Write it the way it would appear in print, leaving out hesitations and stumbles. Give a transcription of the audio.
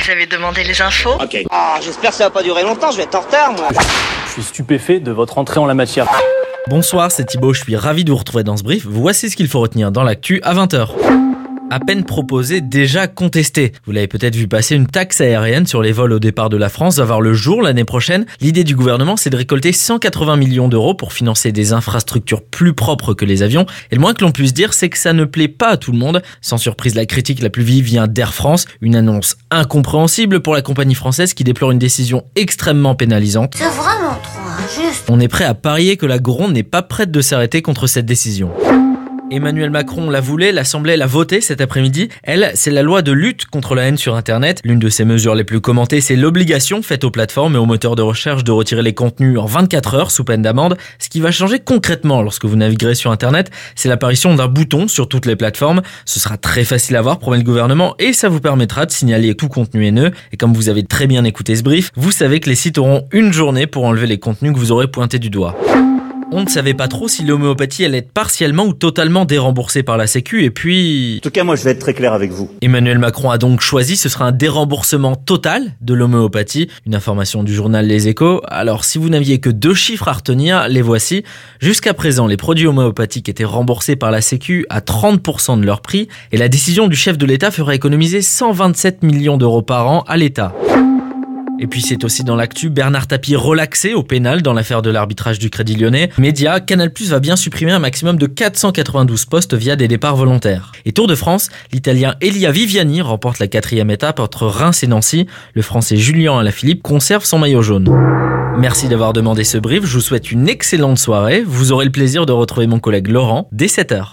Vous avez demandé les infos? Ok. Ah, j'espère que ça va pas durer longtemps, je vais être en retard, moi. Je suis stupéfait de votre entrée en la matière. Bonsoir, c'est Thibaut, je suis ravi de vous retrouver dans ce brief. Voici ce qu'il faut retenir dans l'actu à 20h. À peine proposé, déjà contesté. Vous l'avez peut-être vu passer, une taxe aérienne sur les vols au départ de la France va voir le jour l'année prochaine. L'idée du gouvernement, c'est de récolter 180 millions d'euros pour financer des infrastructures plus propres que les avions. Et le moins que l'on puisse dire, c'est que ça ne plaît pas à tout le monde. Sans surprise, la critique la plus vive vient d'Air France. Une annonce incompréhensible pour la compagnie française qui déplore une décision extrêmement pénalisante. C'est vraiment trop injuste. On est prêt à parier que la Gronde n'est pas prête de s'arrêter contre cette décision. Emmanuel Macron la voulait, l'Assemblée l'a votée cet après-midi. Elle, c'est la loi de lutte contre la haine sur Internet. L'une de ses mesures les plus commentées, c'est l'obligation faite aux plateformes et aux moteurs de recherche de retirer les contenus en 24 heures sous peine d'amende. Ce qui va changer concrètement lorsque vous naviguerez sur Internet, c'est l'apparition d'un bouton sur toutes les plateformes. Ce sera très facile à voir, promet le gouvernement, et ça vous permettra de signaler tout contenu haineux. Et comme vous avez très bien écouté ce brief, vous savez que les sites auront une journée pour enlever les contenus que vous aurez pointés du doigt. On ne savait pas trop si l'homéopathie allait être partiellement ou totalement déremboursée par la Sécu et puis... En tout cas, moi, je vais être très clair avec vous. Emmanuel Macron a donc choisi, ce sera un déremboursement total de l'homéopathie. Une information du journal Les Échos. Alors, si vous n'aviez que 2 chiffres à retenir, les voici. Jusqu'à présent, les produits homéopathiques étaient remboursés par la Sécu à 30% de leur prix et la décision du chef de l'État fera économiser 127 millions d'euros par an à l'État. Et puis c'est aussi dans l'actu, Bernard Tapie relaxé au pénal dans l'affaire de l'arbitrage du Crédit Lyonnais. Média, Canal+ va bien supprimer un maximum de 492 postes via des départs volontaires. Et Tour de France, l'Italien Elia Viviani remporte la 4e étape entre Reims et Nancy. Le Français Julien Alaphilippe conserve son maillot jaune. Merci d'avoir demandé ce brief, je vous souhaite une excellente soirée. Vous aurez le plaisir de retrouver mon collègue Laurent dès 7h.